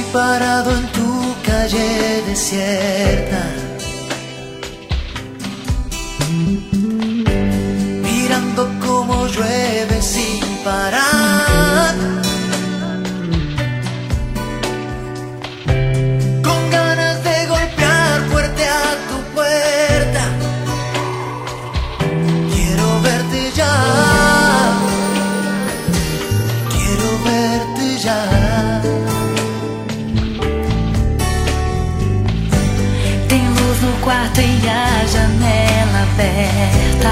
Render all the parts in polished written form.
parado en tu calle desierta, mirando cómo llueve sin parar, con ganas de golpear fuerte a tu puerta. Quiero verte ya, quiero verte ya. No quarto e a janela aberta,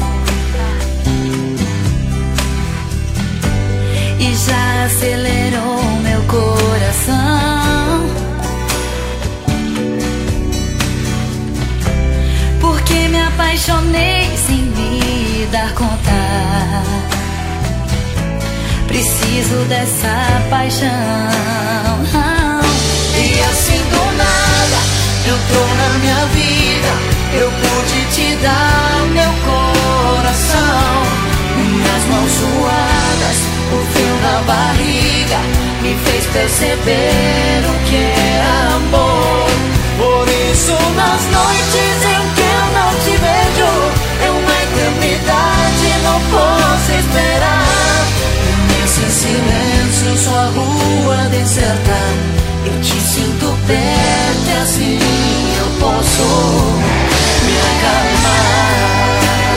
e já acelerou meu coração, porque me apaixonei sem me dar conta. Preciso dessa paixão. E assim do nada entrou na minha vida, eu pude te dar meu coração. Minhas mãos suadas, o frio na barriga me fez perceber o que é amor. Por isso nas noites em que eu não te vejo, é uma eternidade, não posso esperar. Nesse silêncio, sua rua deserta, eu te sinto perto e assim eu posso me acalmar.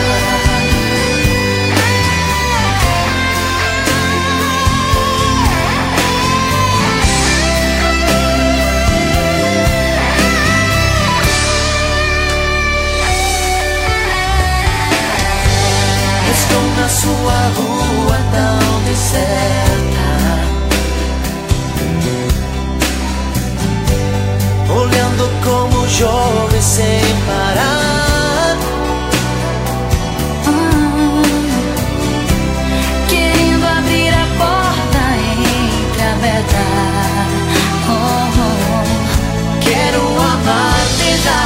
Estou na sua rua tão deserta, olhando como chove sem parar, querendo abrir a porta entreaberta. Quero amar-te já.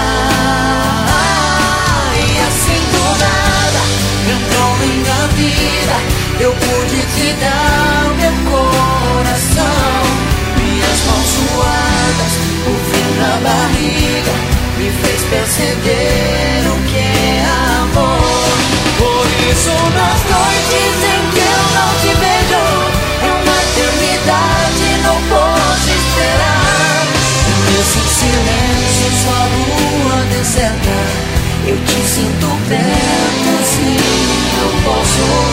E assim do nada entrou minha vida, eu pude te dar meu coração. Minhas mãos suadas, o frio na barriga me fez perceber o que é amor. Por isso nas noites em que eu não te vejo, é uma eternidade, não posso esperar. Nesse silêncio, sua rua deserta, eu te sinto perto, sim, eu posso